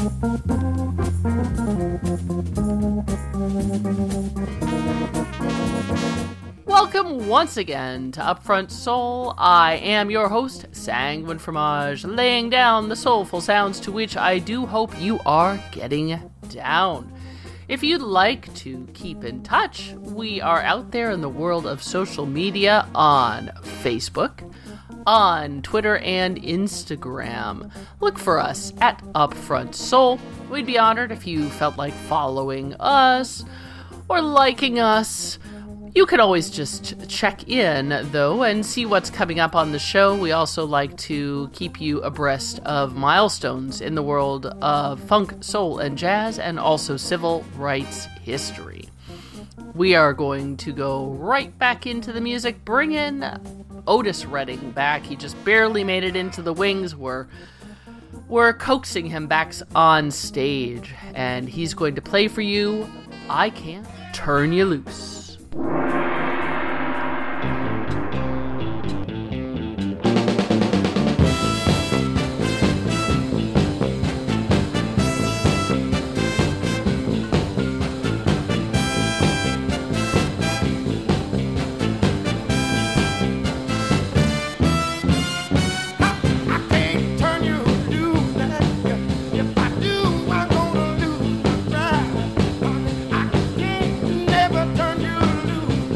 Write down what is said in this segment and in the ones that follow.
Welcome once again to Upfront Soul. I am your host, Sanguine Fromage, laying down the soulful sounds to which I do hope you are getting down. If you'd like to keep in touch, we are out there in the world of social media on Facebook, on Twitter and Instagram. Look for us at Upfront Soul. We'd be honored if you felt like following us or liking us. You can always just check in, though, and see what's coming up on the show. We also like to keep you abreast of milestones in the world of funk, soul, and jazz, and also civil rights history. We are going to go right back into the music, bring in Otis Redding back. He just barely made it into the wings. We're coaxing him back on stage, and he's going to play for you I Can't Turn You Loose. Never turn you loose.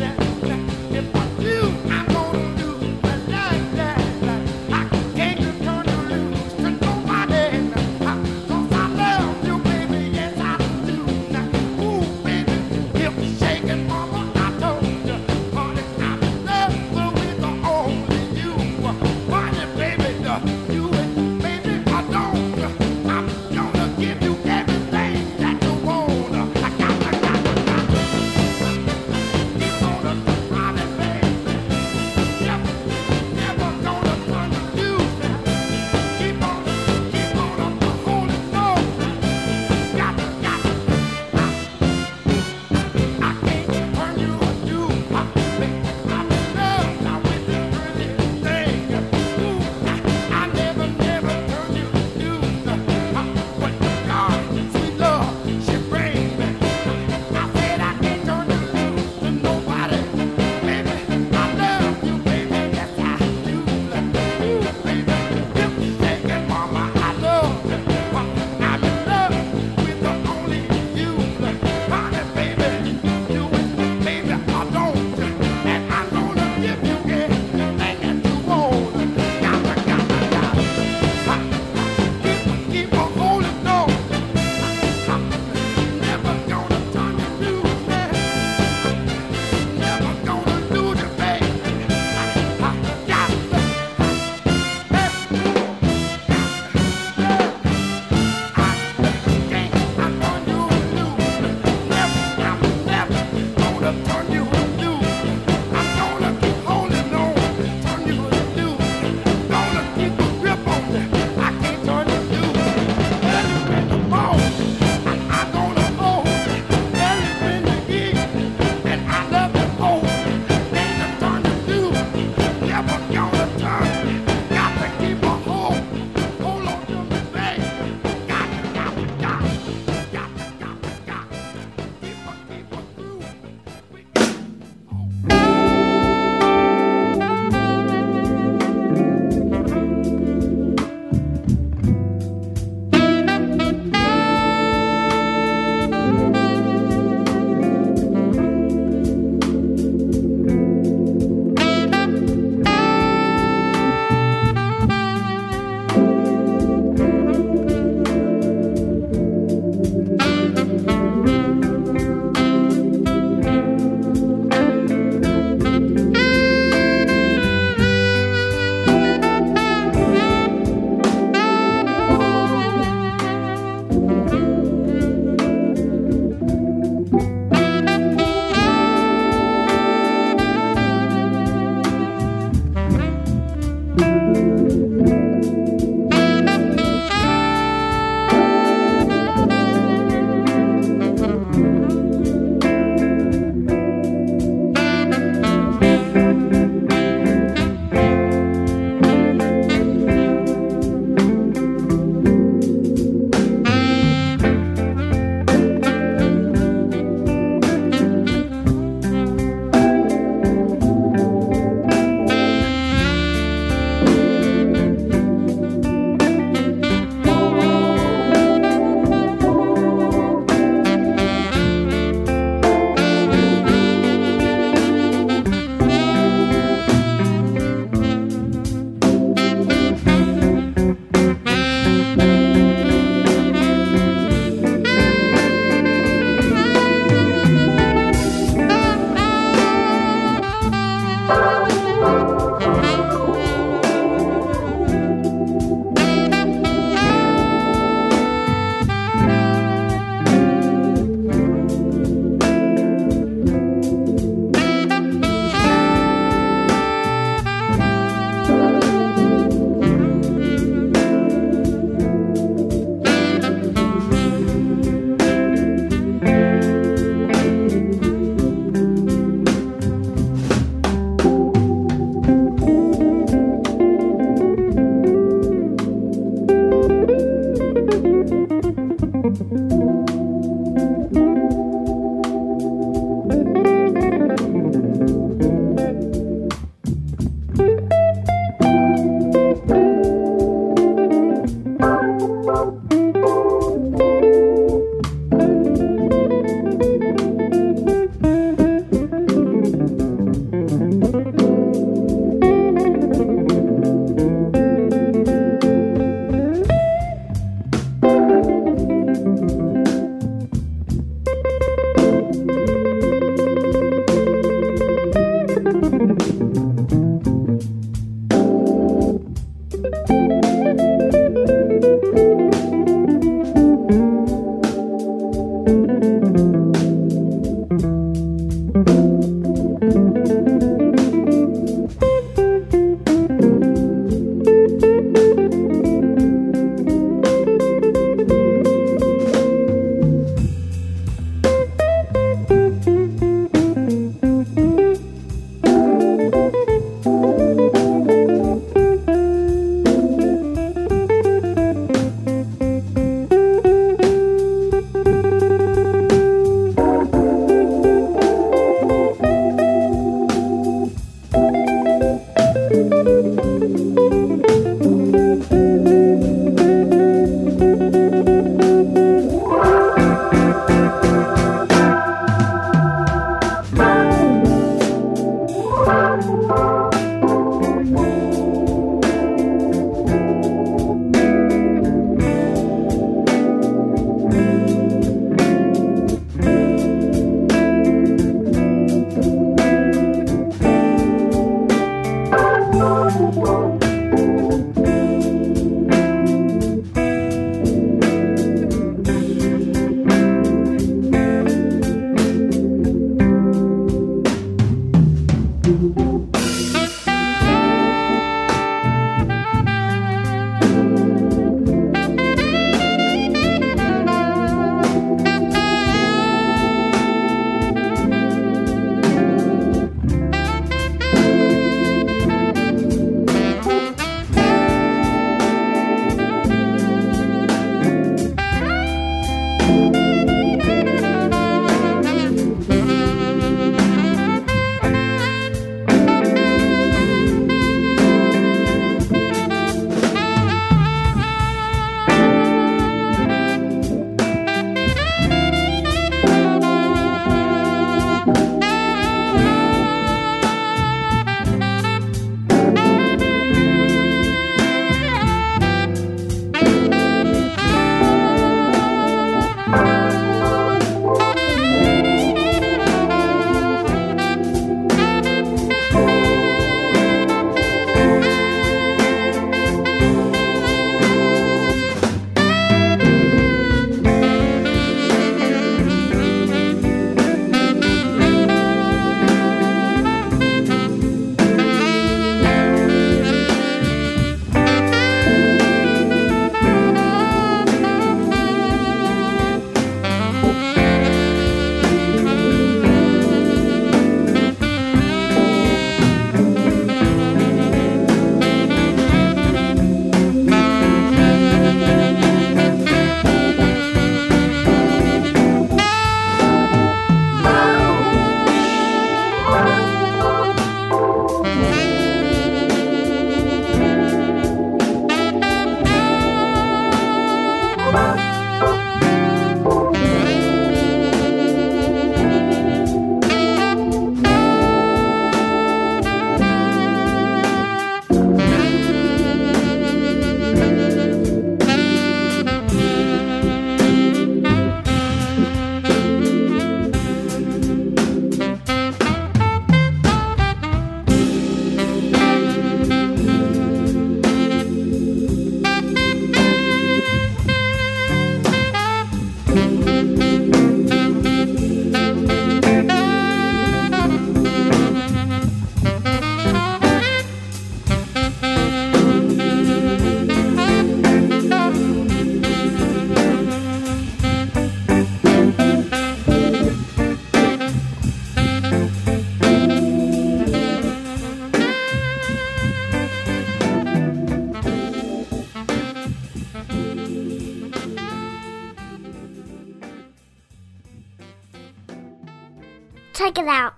check it out.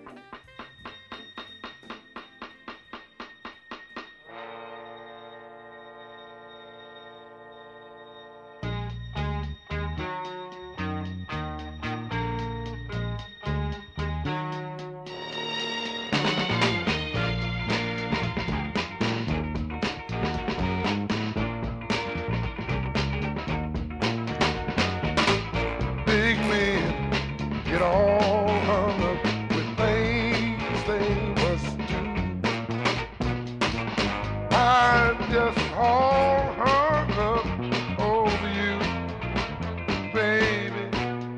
Big men get all hung up with things they must do. I'm just all hung up over you, baby.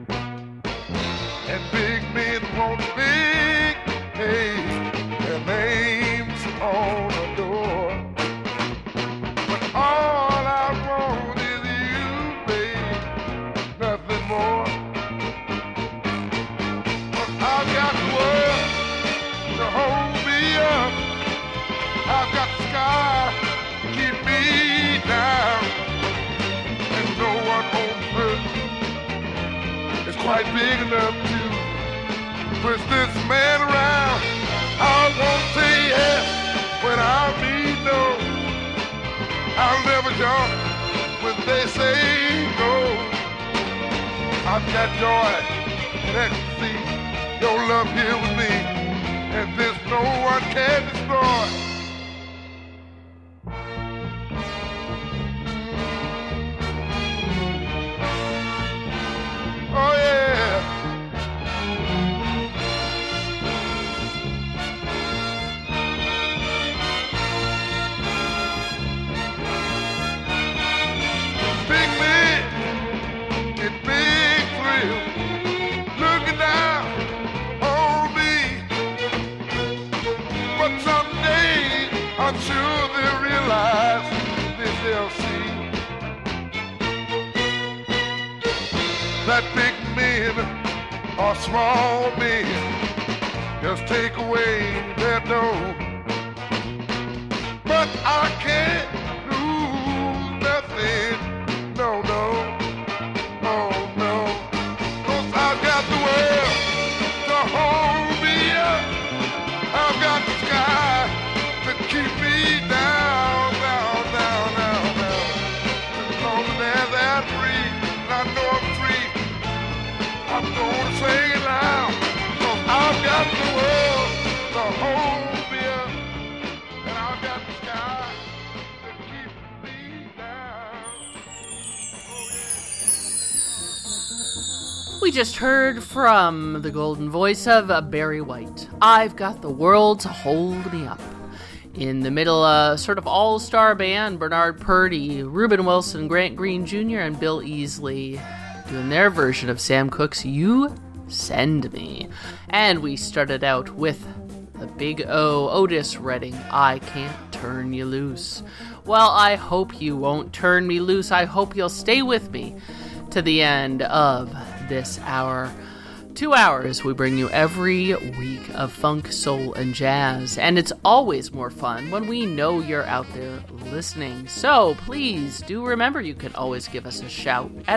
And big men want big, hey, their names on the door. But all I want is you, baby, nothing more. But I've got the world to hold me up. I've got the sky to keep me down. And no one on earth is quite big enough to push this man around. I won't say yes when I mean no. I'll never jump when they say no. I've got joy and ecstasy, your love here with me, and this no one can destroy. Oh yeah. Big men get big thrills looking down on me. But someday I'm sure they'll realize this they'll see that big men are small men. Just take away their dough. But I can't lose nothing. No, no. Oh, no. 'Cause I've got the world to hold me up. I've got the sky to keep me down, down, down, down, down. As long as I'm free, and I know I'm free, I'm gonna sing it loud. 'Cause I've got the world to hold me up, and I've got the sky to keep me down. We just heard from the golden voice of Barry White. I've got the world to hold me up. In the middle, sort of all-star band, Bernard Purdie, Reuben Wilson, Grant Green Jr., and Bill Easley doing their version of Sam Cooke's You Send Me. And we started out with the Big O, Otis Redding, I Can't Turn You Loose. Well, I hope you won't turn me loose. I hope you'll stay with me to the end of this hour. 2 hours we bring you every week of funk, soul, and jazz. And it's always more fun when we know you're out there listening. So please do remember you can always give us a shout at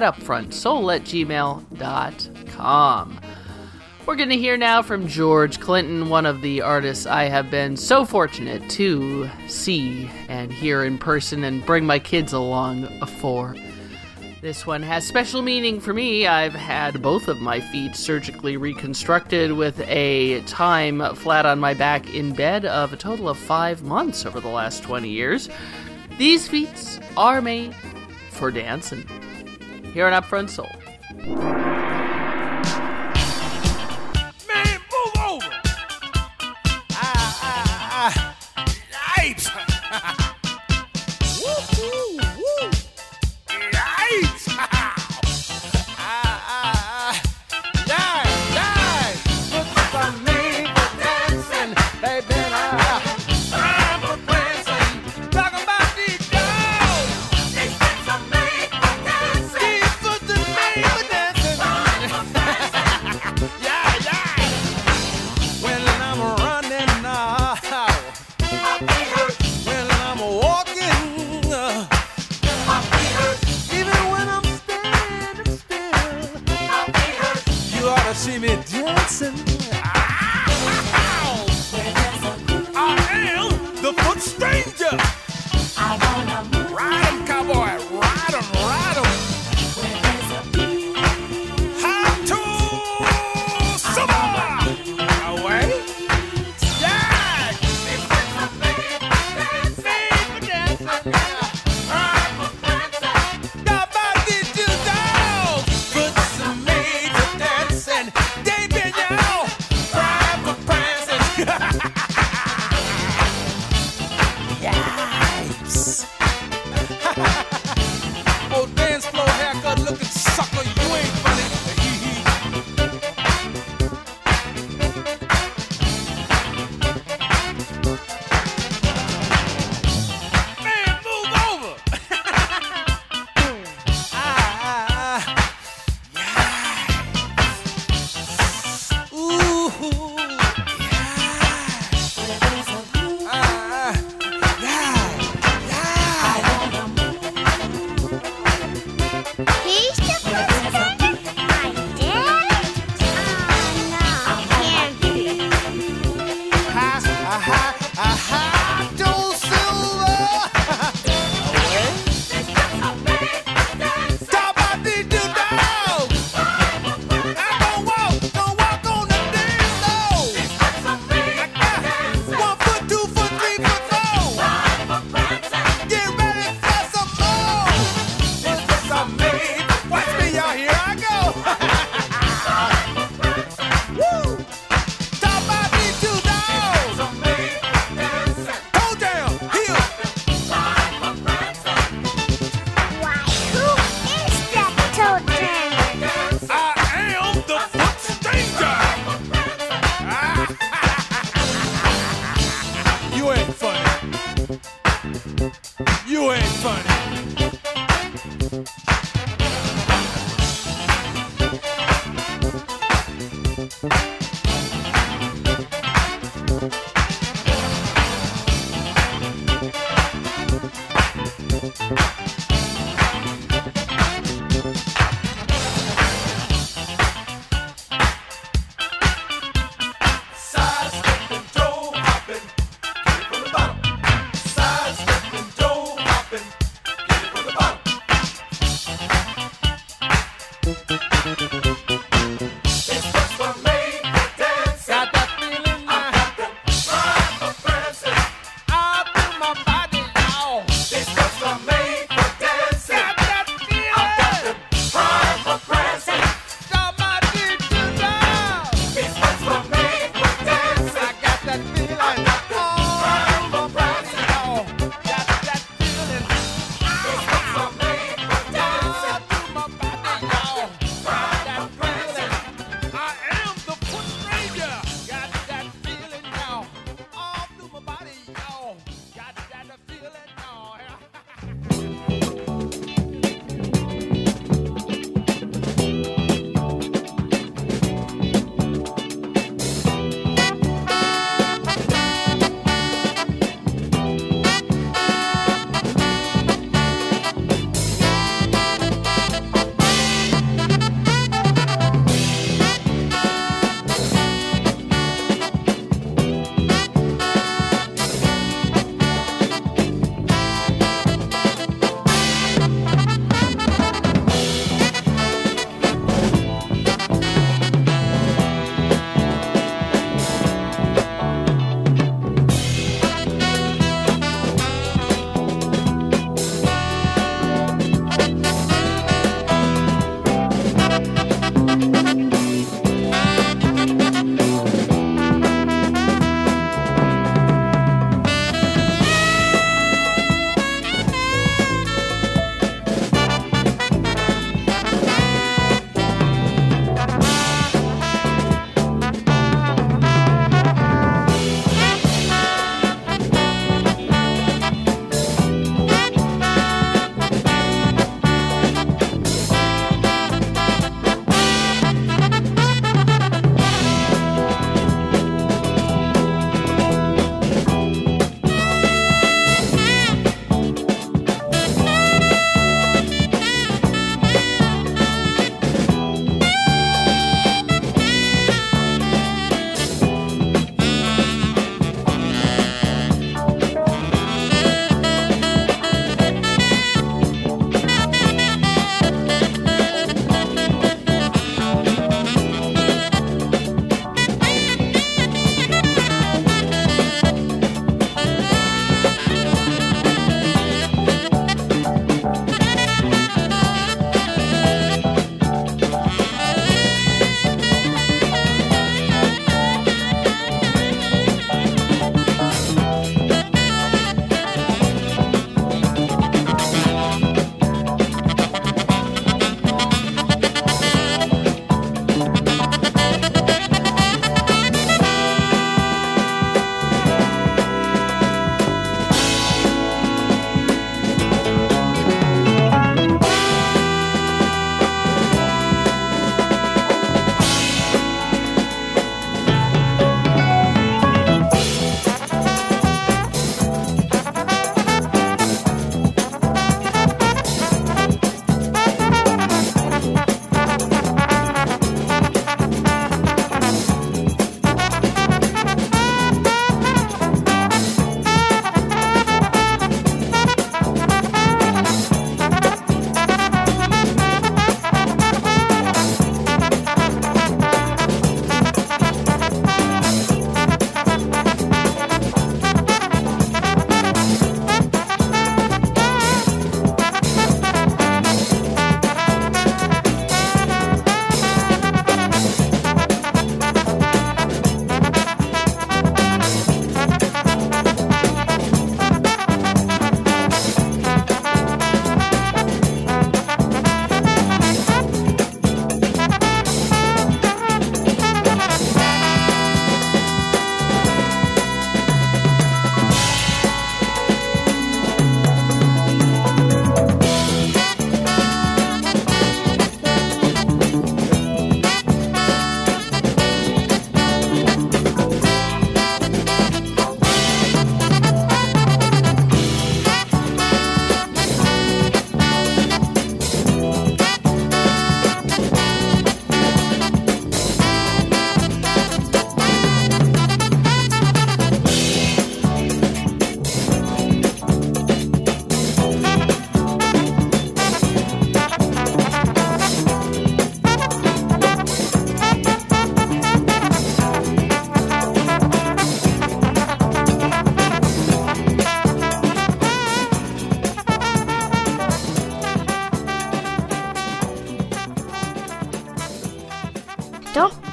upfrontsoul@gmail.com. We're going to hear now from George Clinton, one of the artists I have been so fortunate to see and hear in person and bring my kids along for. This one has special meaning for me. I've had both of my feet surgically reconstructed with a time flat on my back in bed of a total of 5 months over the last 20 years. These feet are made for dancing. Here on Upfront Soul. Man, move over! Yikes! Woo-hoo, woo! Yikes! Put some name for dancing, baby. I'm for prancing. Talk about these girls. They put some name for dancing. Put the name for dancing. Yeah. When I'm running now, when I'm walking, even when I'm standing still, you ought to see me dancing.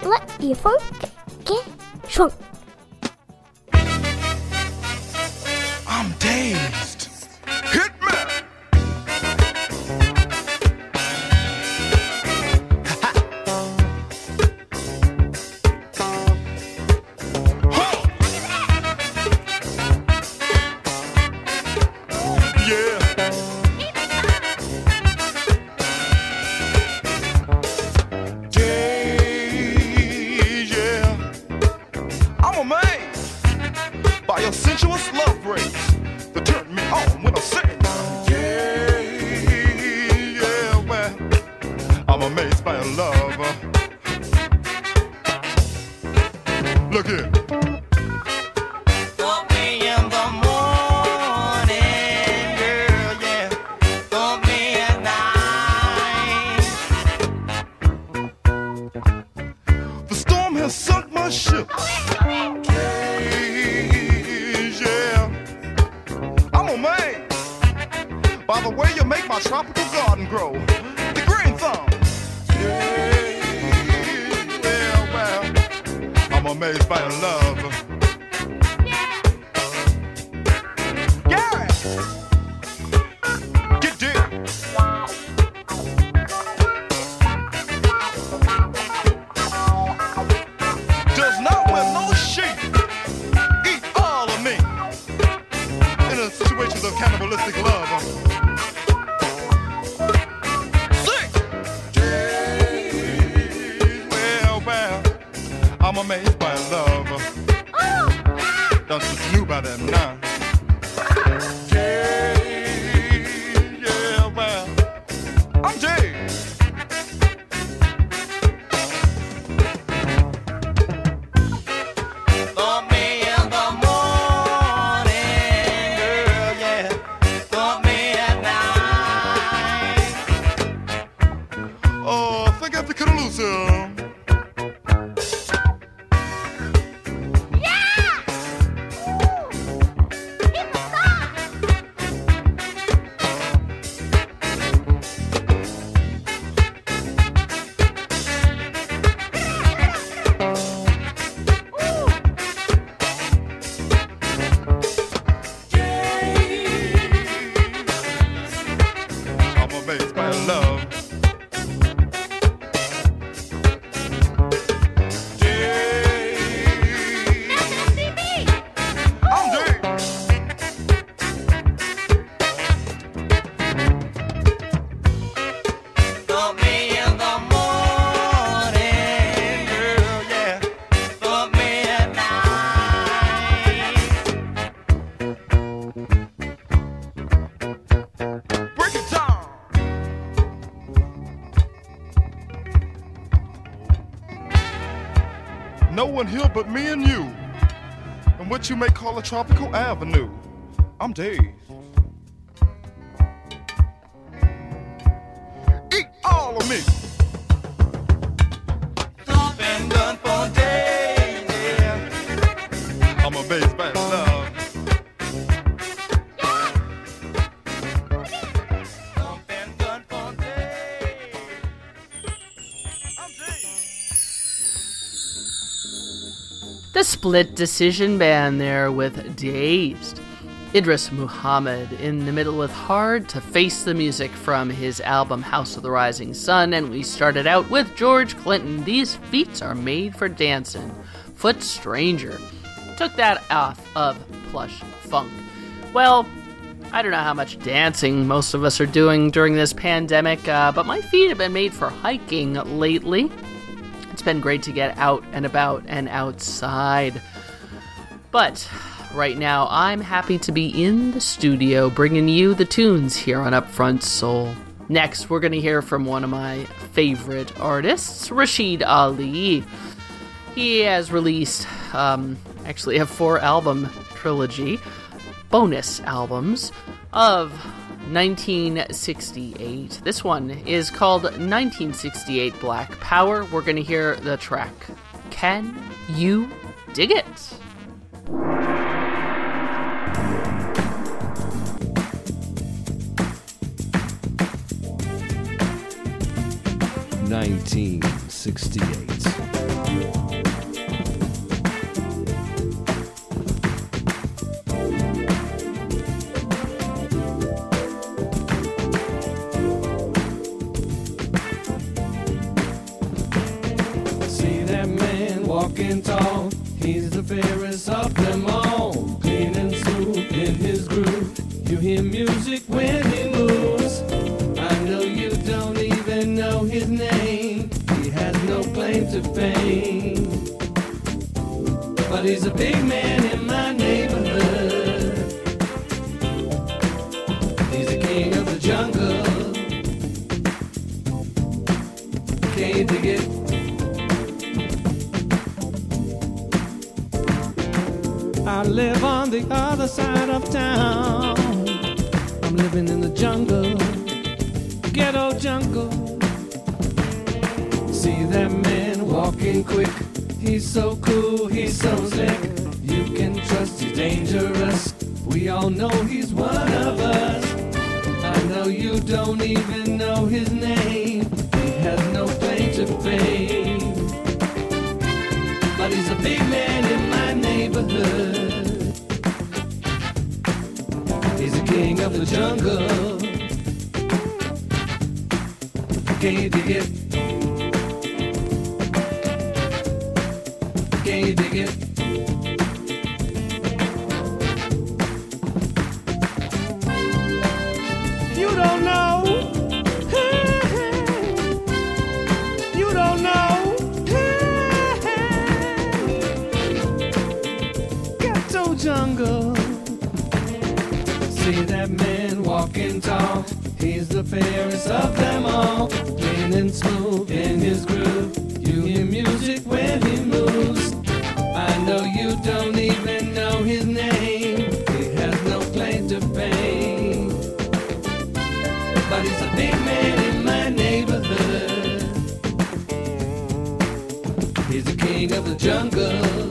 let your funk get shrunk. I'm dazed. Hit me. Sensuous love race that turned me on when I sing. Yeah, well, I'm amazed by your love. Look here. Don't be in the morning, girl, yeah. Don't be at night. The storm has sunk my ship. By the way you make my tropical garden grow. The green thumb. Yeah, well, I'm amazed by your love. Yeah. Get deep. Does not wear no sheep. Eat all of me. In a situation of cannibalistic love. I'm amazed by love. Don't you knew about that now? Yeah, well, I'm Jay. Don't be in the morning, girl, yeah. Don't be at night. Oh, I think I have to cut it loose here. No one here but me and you, and what you may call a tropical avenue. I'm Dave. Eat all of me. It's been done for days, yeah. I'm amazed by love. It's been done for days. I'm Dave. The Split Decision Band there with Dazed. Idris Muhammad in the middle with Hard to Face the Music from his album House of the Rising Sun, and we started out with George Clinton, These Feet Are Made for Dancin', Foot Stranger. Took that off of Plush Funk. Well, I don't know how much dancing most of us are doing during this pandemic, but my feet have been made for hiking lately. It's been great to get out and about and outside. But right now, I'm happy to be in the studio bringing you the tunes here on Upfront Soul. Next, we're going to hear from one of my favorite artists, Rashid Ali. He has released, actually a 4-album trilogy, bonus albums of 1968. This one is called 1968 Black Power. We're going to hear the track, Can You Dig It? 1968. 1968. See that man walking tall, he's the fairest of them all. Clean and smooth in his groove, you hear music when he moves. I know you don't even know his name, he has no claim to fame. But he's a big man in my neighborhood. He's the king of the jungle. Can't dig it. I live on the other side of town. I'm living in the jungle, ghetto jungle. See that man walking quick, he's so cool, he's so slick. You can trust he's dangerous, we all know he's one of us. I know you don't even know his name, he has no claim to fame. But he's a big man in my neighborhood. He's the king of the jungle. Can't dig it. Can't dig it. You don't know. You don't know. Ghetto jungle. See that man walking tall, he's the fairest of them all. Clean and smooth in his groove, you hear music when he moves. I know you don't even know his name, he has no claim to fame. But he's a big man in my neighborhood. He's the king of the jungle.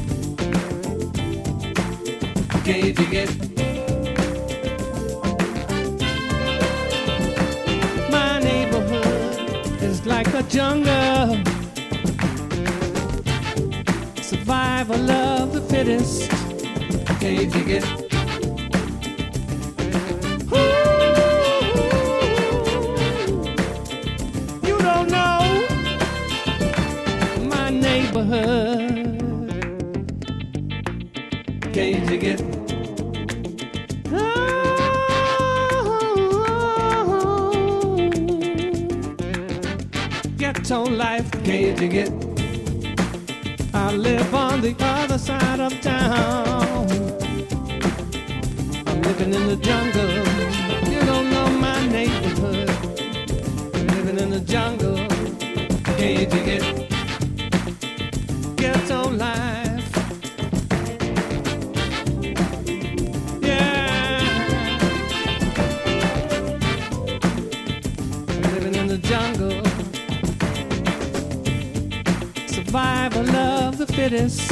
Can't you get? My neighborhood is like a jungle. Survival of the fittest. Can't you get? You don't know my neighborhood. Can't you get? Ghetto life, can't you get? I live on the other side of town. I'm living in the jungle. You don't know my neighborhood. I'm living in the jungle. Can't you get? Ghetto life. Yeah. I'm living in the jungle. Survival of the fittest.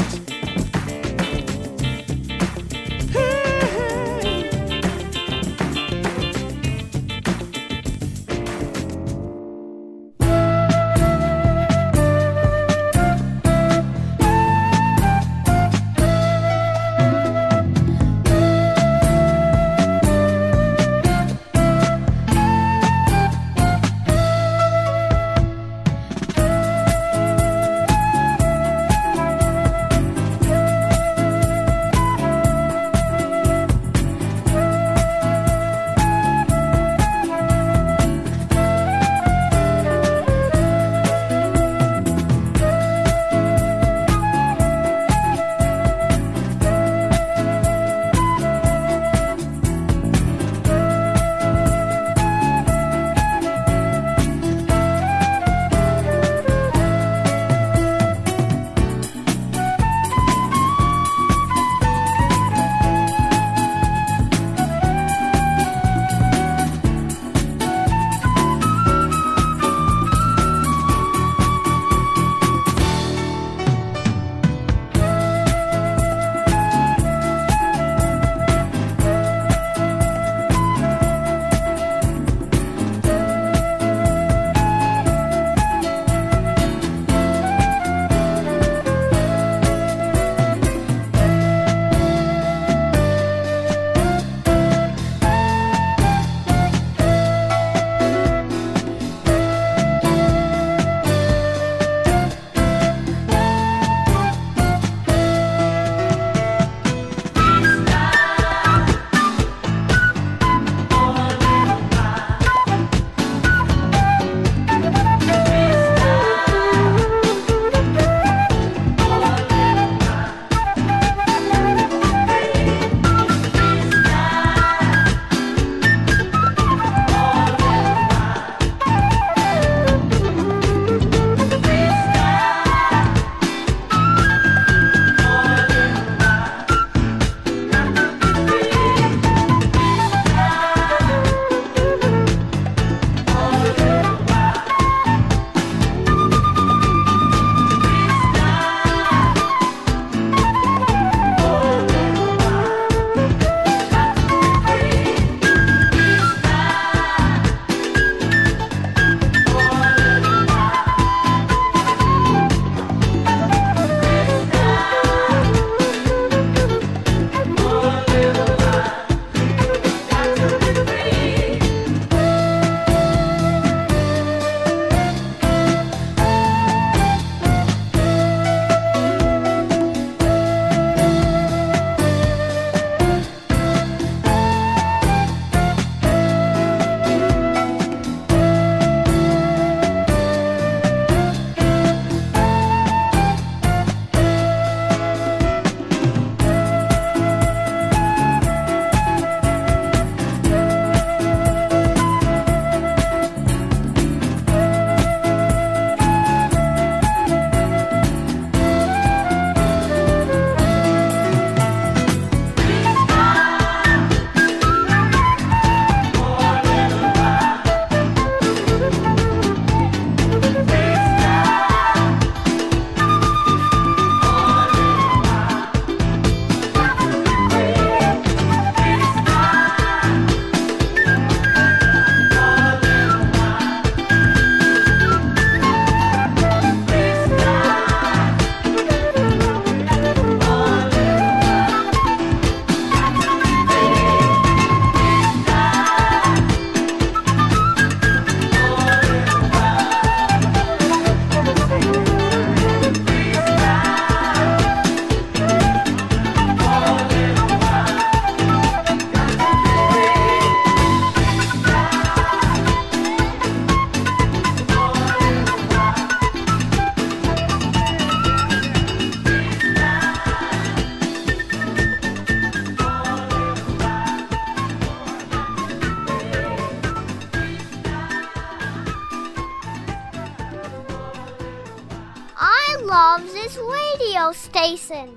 Bob's radio station.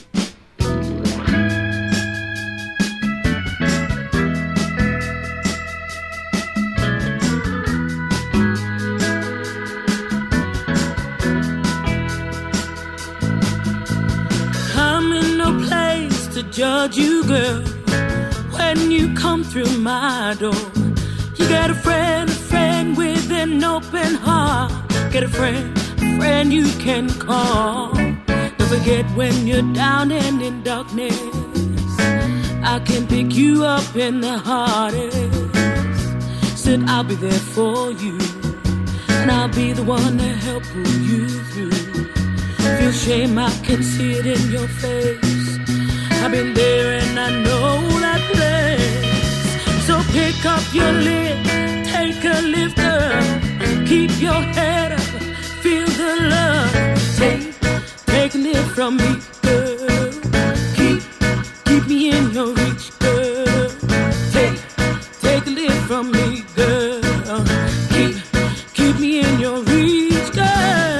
I'm in no place to judge you, girl. When you come through my door, you got a friend with an open heart. Get a friend you can call. Don't forget when you're down and in darkness, I can pick you up in the hardest. Said I'll be there for you, and I'll be the one to help pull you through. Feel shame, I can see it in your face. I've been there and I know that place. So pick up your lid, take a lift up, keep your head up, feel the love. Take a lift from me, girl. Keep me in your reach, girl. Take a lift from me, girl. Keep me in your reach, girl.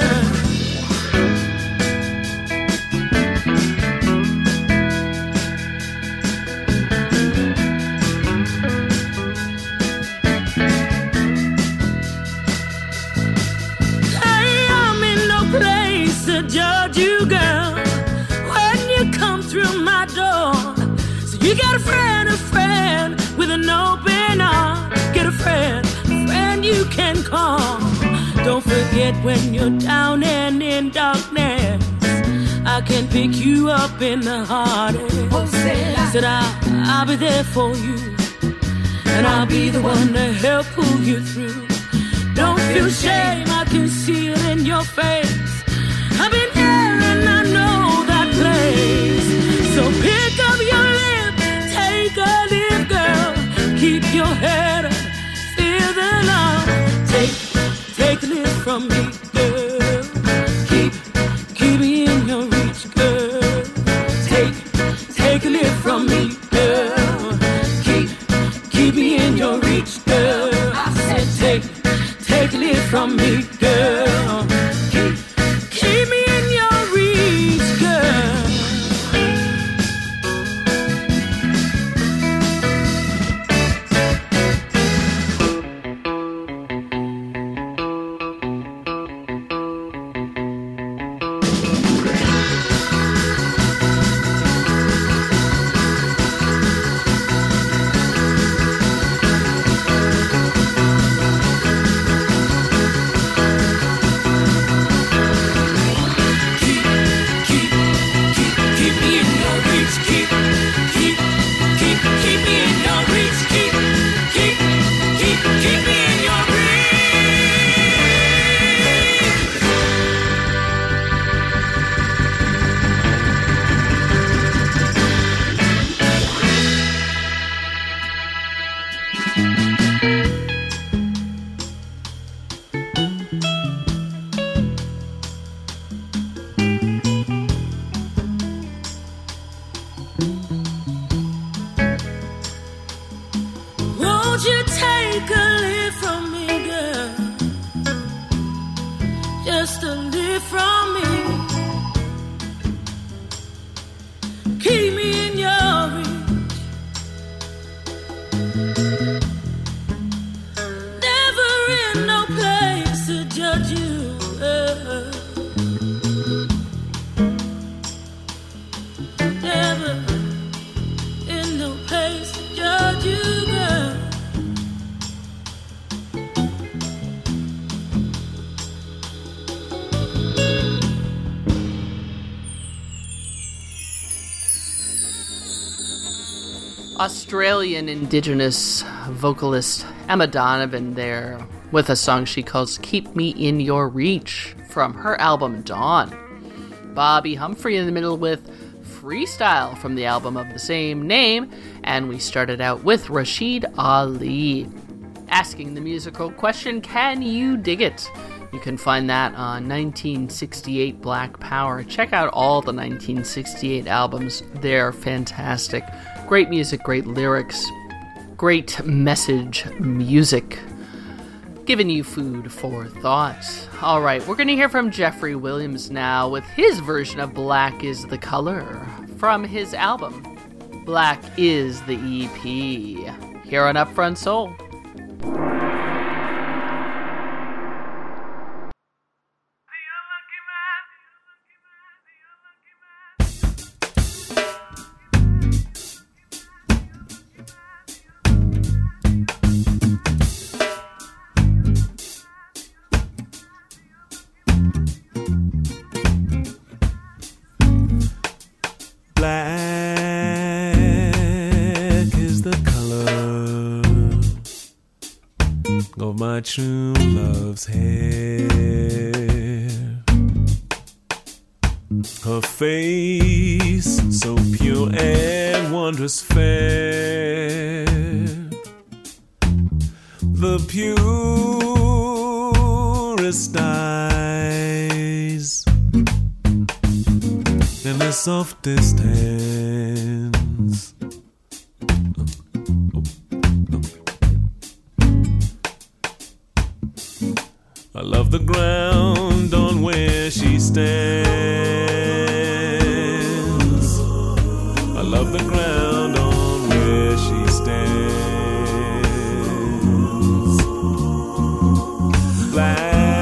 Judge you, girl, when you come through my door. So you got a friend with an open arm. Get a friend you can call. Don't forget when you're down and in darkness, I can pick you up in the hardest. Said I'll be there for you, and I'll be the one to help pull you through. Don't feel shame, I can see it in your face. I've been there and I know that place. So pick up your lip, take a lift, girl. Keep your head up, feel the love. Take a lift from me, girl. Keep me in your reach, girl. Take a lift from me, girl. Keep me in your reach, girl. I said take a lift from me, girl. Keep me in your reach, girl. Won't you take a lift from me, girl? Just a lift from me. Keep me in your reach. Never in no place to judge you, girl. Never in no place to judge you, girl. Australian Indigenous vocalist Emma Donovan there with a song she calls Keep Me In Your Reach from her album Dawn. Bobby Humphrey in the middle with Freestyle from the album of the same name, and we started out with Rashid Ali. Asking the musical question, can you dig it? You can find that on 1968 Black Power. Check out all the 1968 albums. They're fantastic. Great music, great lyrics, great message music. giving you food for thought. All right, we're going to hear from Jeffrey Williams now with his version of Black is the Color from his album, Black is the EP, here on Upfront Soul. My true love's hair, her face so pure and wondrous fair, the purest eyes and the softest hands. I love the ground on where she stands. I love the ground on where she stands. Black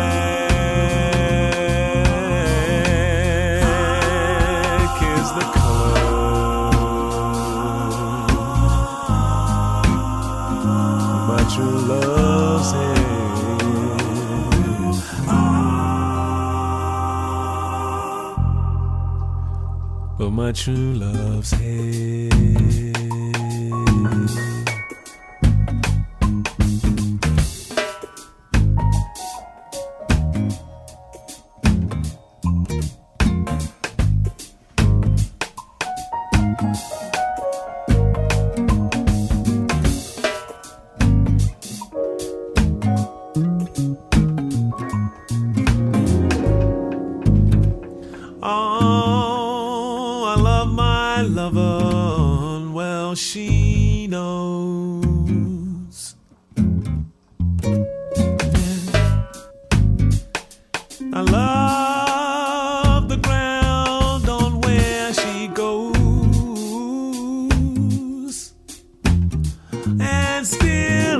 is the color my true love's hair. But my true love's head. She knows. I love the ground on where she goes, and still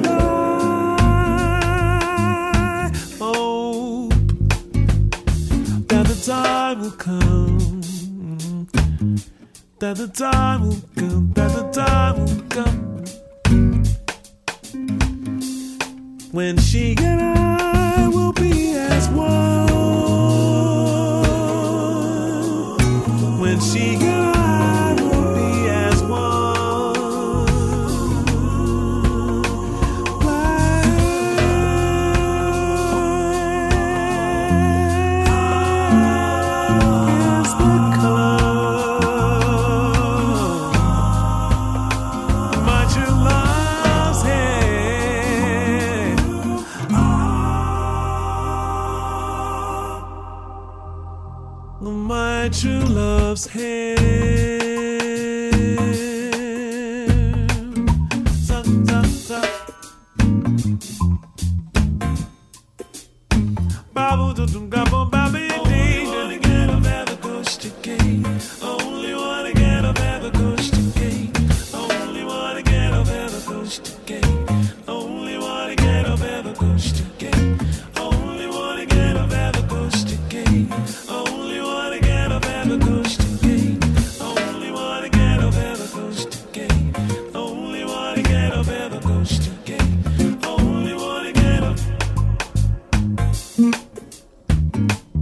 I hope that the time will come, that the time will come, that the time will come when she and I will be as one. When she and I will be as one. Black is the color. My true love's hair. Babu dum gabo baby ding. Only get a better ghost to gain. Only wanna get a better ghost to gain. Only wanna get a better ghost to gain. Only wanna get a better ghost to gain. Only wanna get a better ghost to gain. Only wanna get a better ghost to gain. Only wanna get a better ghost to gain. Only wanna get a better ghost to gain. Only wanna get a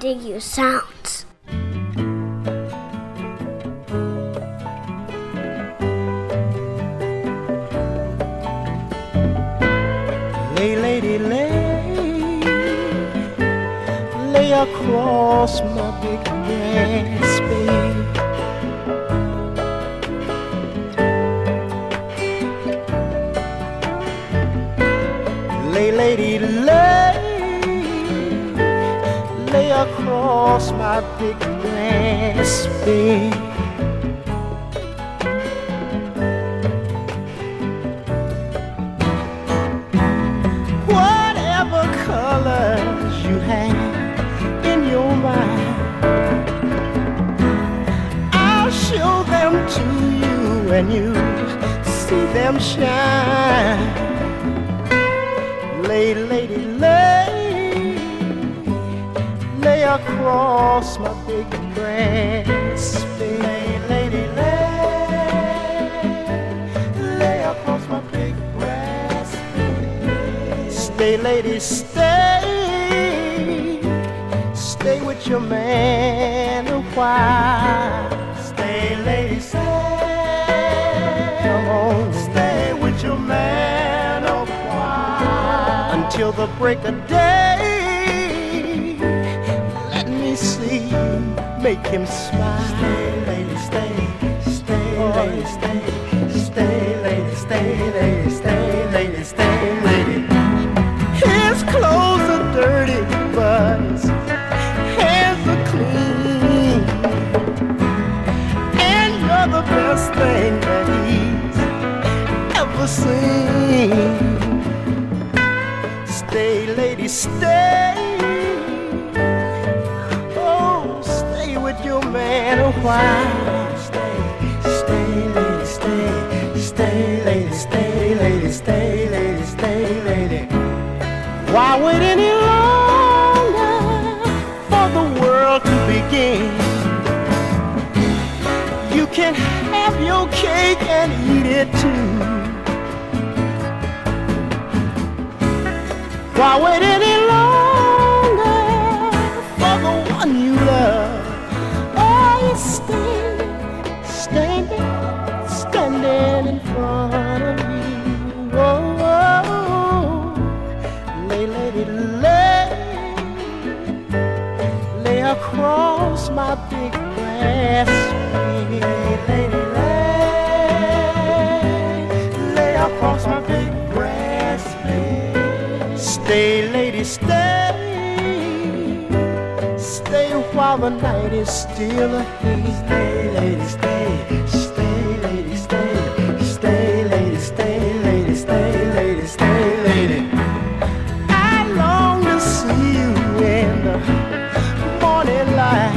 dig your sounds. Lay, lady, lay across my big grass bed. Lay, lady, lay across my big grass bed. Whatever colors you have in your mind, I'll show them to you and you see them shine. Lay, lady, lay across my big grass bed. Lay, lady, lay across my big grass bed. Stay, lady, stay with your man a while. Stay, lady, stay. Come on, stay with your man a while until the break of day. Let me see you make him smile. Stay, lady, stay. Stay, lady, stay. Stay, lady, stay, lady, stay, lady, stay, lady. His clothes are dirty, but his hands are clean. And you're the best thing that he's ever seen. Stay, lady, stay. Oh, stay with your man a while. Stay, lady, stay. Stay, lady, stay, lady, stay, lady, stay, lady. Why wait any longer for the world to begin? You can have your cake and eat it too. Why wait any longer for the one you love? Oh, you're standing in front of you. Oh, lay, lady, lay across my big grass bed. Lady, lay across my big grass bed. Stay, lady, stay. Stay while the night is still ahead. Stay, lady, stay. Stay, lady, stay. Stay, lady, stay, lady, stay, lady, stay, lady. I long to see you in the morning light.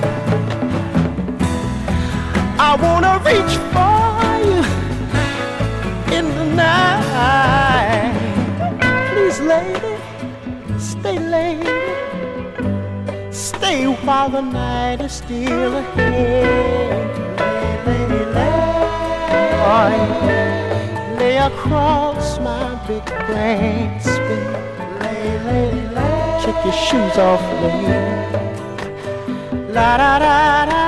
I wanna reach for you in the night. Please, lady, stay, lady. Stay while the night is still ahead. Lady, lay across my big grass bed. Lady, check your shoes off, lady. La da da da.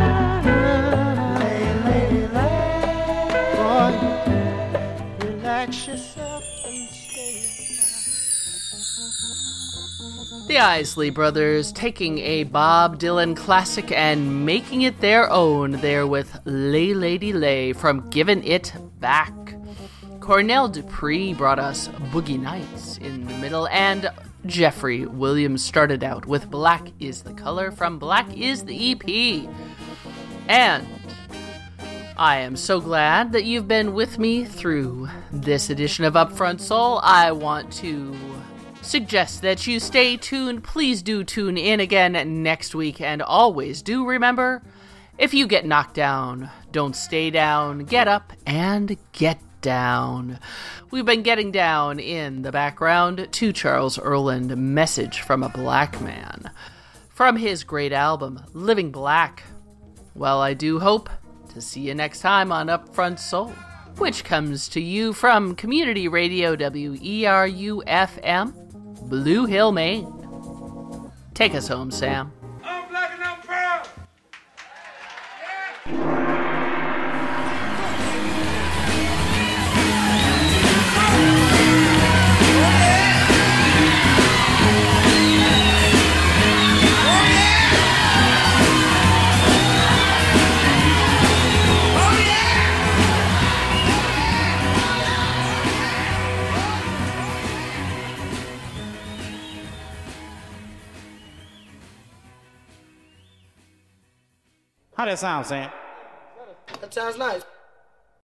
Lady, boy, relax yourself and stay. The Isley Brothers taking a Bob Dylan classic and making it their own there with Lay Lady Lay from Givin' It Back. Cornell Dupree brought us Boogie Nights in the middle, and Jeffrey Williams started out with Black is the Color from Black is the EP. And I am so glad that you've been with me through this edition of Upfront Soul. I want to suggest that you stay tuned. Please do tune in again next week, and always do remember, if you get knocked down, don't stay down, get up and get down. We've been getting down in the background to Charles Earland, Message from a Black Man, from his great album Living Black. Well, I do hope to see you next time on Upfront Soul, which comes to you from Community Radio WERU-FM, Blue Hill, Maine. Take us home, Sam. I'm black and I'm proud. How that sound, Sam? That sounds nice.